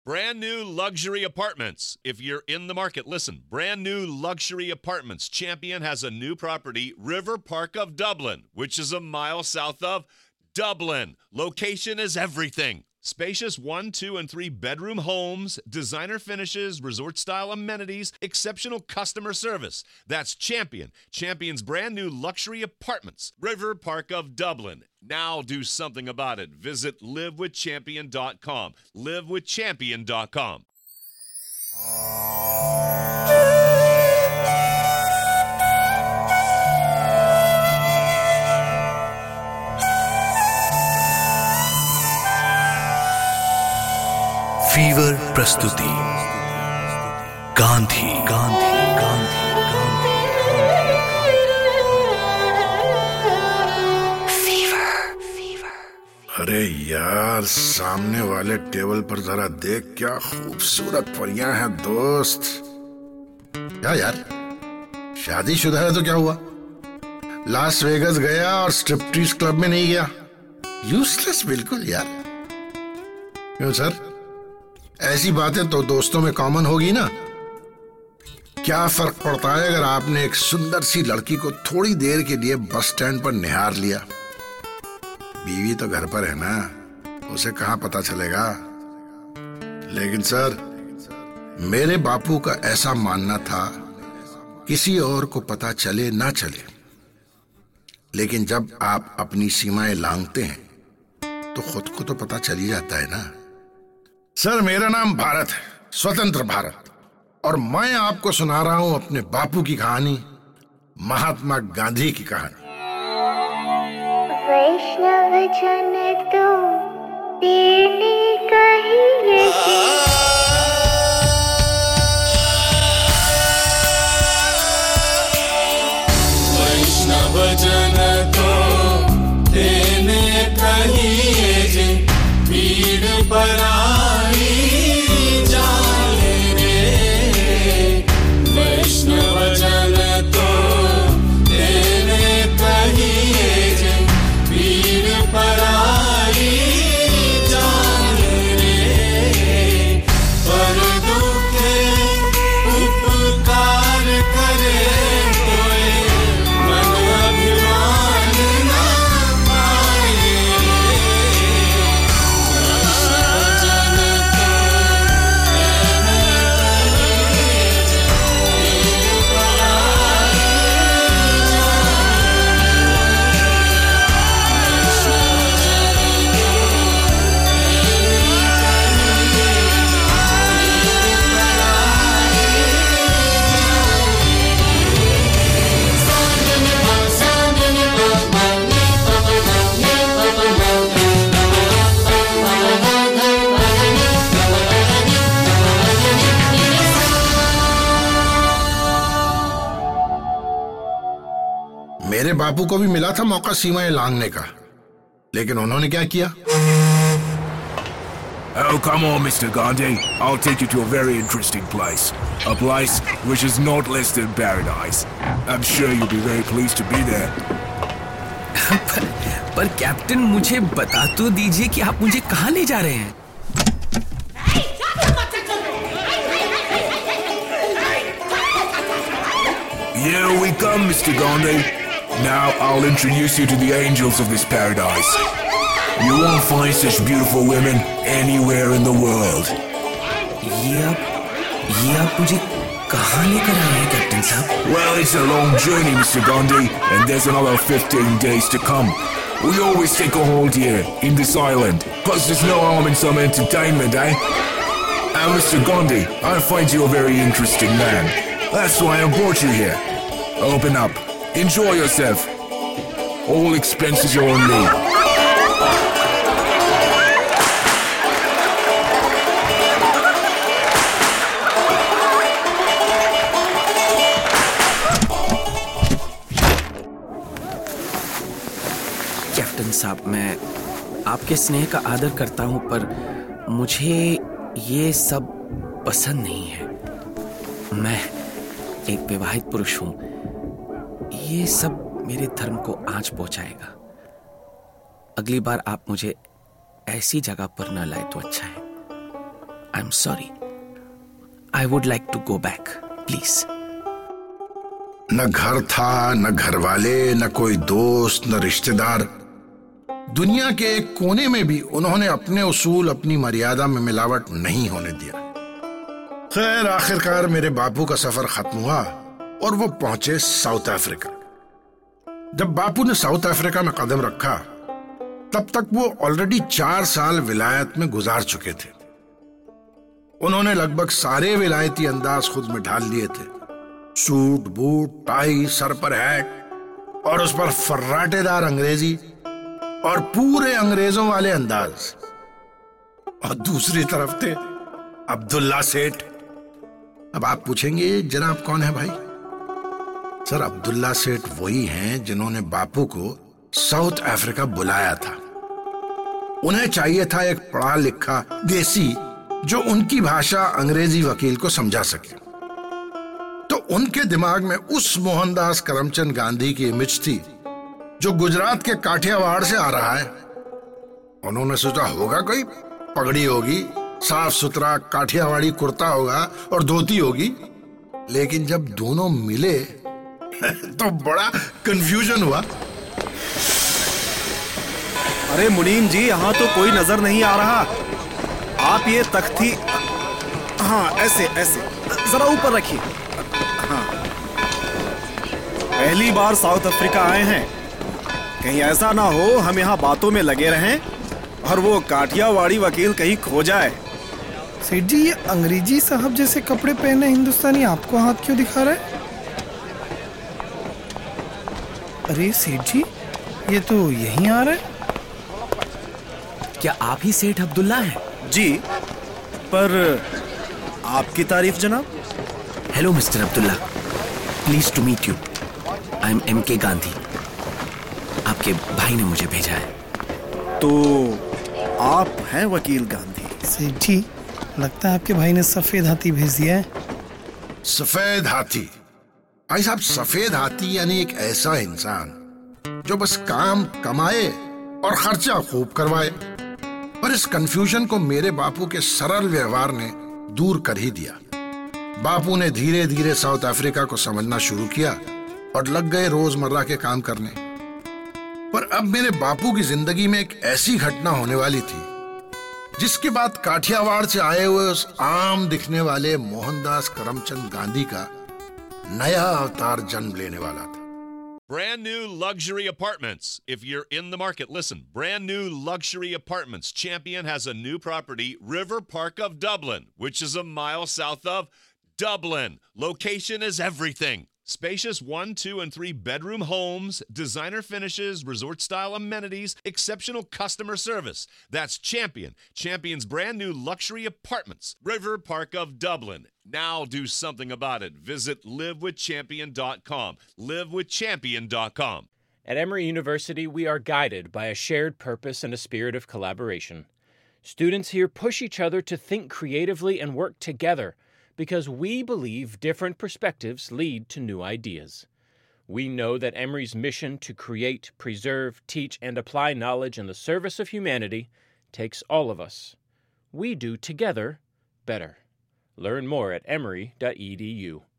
Brand new luxury apartments. If you're in the market, listen. Brand new luxury apartments. Champion has a new property, River Park of Dublin, which is a mile south of Dublin. Location is everything. Spacious 1, 2, and 3 bedroom homes, designer finishes, resort-style amenities, exceptional customer service. That's Champion. Champion's brand new luxury apartments, River Park of Dublin. Now do something about it. Visit livewithchampion.com. livewithchampion.com. Fever प्रस्तुति गांधी गांधी गांधी गांधी अरे यार, सामने वाले table पर जरा देख, क्या खूबसूरत परियां हैं दोस्त। क्या यार, शादीशुदा है तो क्या हुआ? लास वेगस गया और स्ट्रिप्टीज क्लब में नहीं गया? यूजलेस बिल्कुल यार। क्यों सर, ऐसी बातें तो दोस्तों में कॉमन होगी ना। क्या फर्क पड़ता है अगर आपने एक सुंदर सी लड़की को थोड़ी देर के लिए बस स्टैंड पर निहार लिया? बीवी तो घर पर है ना, उसे कहां पता चलेगा। लेकिन सर, मेरे बापू का ऐसा मानना था, किसी और को पता चले ना चले, लेकिन जब आप अपनी सीमाएं लांघते हैं तो खुद को तो पता चल ही जाता है ना। सर, मेरा नाम भारत है, स्वतंत्र भारत, और मैं आपको सुना रहा हूं अपने बापू की कहानी, महात्मा गांधी की कहानी। वैष्णव जन तो तेने कहिए, वैष्णव जन तो तेने कहिए जे, पीड़ पराई जाने रे। वैष्णव जन तो तेने कहिए जे, पीड़ पराई जाने रे। पर दुखे उपकार करे कोई, मन अभिमान ना पाए रे। जन तो मेरे बापू को भी मिला था मौका सीमाएं लांघने का, लेकिन उन्होंने क्या किया? Oh, come on, Mr. Gandhi. I'll take you to a very interesting place. A place which is not less than paradise. I'm sure you'll be very pleased to be there. पर कैप्टन, मुझे बता तो दीजिए कि आप मुझे कहाँ ले जा रहे हैं? Here we come, Mr. Gandhi. Now I'll introduce you to the angels of this paradise. You won't find such beautiful women anywhere in the world. ये आप मुझे कहाँ लेकर आए हैं कैप्टन साहब? Well, it's a long journey, Mr. Gandhi, and there's another 15 days to come. We always take a hold here, in this island. Plus, there's no harm in some entertainment, eh? And Mr. Gandhi, I find you a very interesting man. That's why I brought you here. Open up. Enjoy yourself. All expenses are on me. Captain साहब, मैं आपके स्नेह का आदर करता हूं, पर मुझे ये सब पसंद नहीं है। मैं एक विवाहित पुरुष हूं। ये सब मेरे धर्म को आंच पहुंचाएगा। अगली बार आप मुझे ऐसी जगह पर न लाए तो अच्छा है। I am sorry. I would like to go back, please. न घर था, न घर वाले, न कोई दोस्त, न रिश्तेदार. दुनिया के एक कोने में भी उन्होंने अपने उसूल, अपनी मर्यादा में मिलावट नहीं होने दिया. खैर, आखिरकार मेरे बापू का सफर खत्म हुआ और वो पहुंचे साउथ अफ्रीका. जब बापू ने साउथ अफ्रीका में कदम रखा, तब तक वो ऑलरेडी 4 साल विलायत में गुजार चुके थे. उन्होंने लगभग सारे विलायती अंदाज खुद में ढाल लिए थे. सूट, बूट, टाई, सर पर हैट और उस पर फर्राटेदार अंग्रेजी और पूरे अंग्रेजों वाले अंदाज. और दूसरी तरफ थे अब्दुल्ला सेठ. अब आप पूछेंगे, जनाब कौन है भाई? सर, अब्दुल्ला सेठ वही हैं जिन्होंने बापू को साउथ अफ्रीका बुलाया था. उन्हें चाहिए था एक पढ़ा लिखा देसी जो उनकी भाषा अंग्रेजी वकील को समझा सके. तो उनके दिमाग में उस मोहनदास करमचंद गांधी की इमेज थी जो गुजरात के काठियावाड़ से आ रहा है. उन्होंने सोचा होगा कोई पगड़ी होगी, साफ सुथरा काठियावाड़ी कुर्ता होगा और धोती होगी. लेकिन जब दोनों मिले तो बड़ा कंफ्यूजन हुआ. अरे मुनीम जी, यहाँ तो कोई नजर नहीं आ रहा. आप ये तख्ती, हाँ ऐसे ऐसे जरा ऊपर रखिए. हाँ, पहली बार साउथ अफ्रीका आए हैं. कहीं ऐसा ना हो हम यहाँ बातों में लगे रहें और वो काठियावाड़ी वकील कहीं खो जाए. सेठ जी, ये अंग्रेजी साहब जैसे कपड़े पहने हिंदुस्तानी आपको हाथ क्यों दिखा रहा है? अरे सेठ जी, ये तो यहीं आ रहा है. क्या आप ही सेठ अब्दुल्ला हैं? जी, पर आपकी तारीफ जनाब. Hello mister Abdullah, please to meet you. I am MK Gandhi. आपके भाई ने मुझे भेजा है. तो आप हैं वकील गांधी? सेठ जी, लगता है आपके भाई ने सफेद हाथी भेज दिया है. सफेद हाथी? भाई साहब, सफेद हाथी यानी एक ऐसा इंसान जो बस काम कमाए और खर्चा खूब करवाए. पर इस कंफ्यूजन को मेरे बापू के सरल व्यवहार ने दूर कर ही दिया. बापू ने धीरे धीरे साउथ अफ्रीका को समझना शुरू किया और लग गए रोजमर्रा के काम करने. पर अब मेरे बापू की जिंदगी में एक ऐसी घटना होने वाली थी जिसके बाद काठियावाड़ से आए हुए उस आम दिखने वाले मोहनदास करमचंद गांधी का नया अवतार जन्म लेने वाला था. Brand new luxury apartments. If you're in the market, listen. Brand new luxury apartments. Champion has a new property, River Park of Dublin, which is a mile south of Dublin. Location is everything. Spacious 1, 2, and 3 bedroom homes, designer finishes, resort-style amenities, exceptional customer service. That's Champion. Champion's brand new luxury apartments, River Park of Dublin. Now do something about it. Visit livewithchampion.com. Livewithchampion.com. At Emory University, we are guided by a shared purpose and a spirit of collaboration. Students here push each other to think creatively and work together, because we believe different perspectives lead to new ideas. We know that Emory's mission to create, preserve, teach, and apply knowledge in the service of humanity takes all of us. We do together better. Learn more at emory.edu.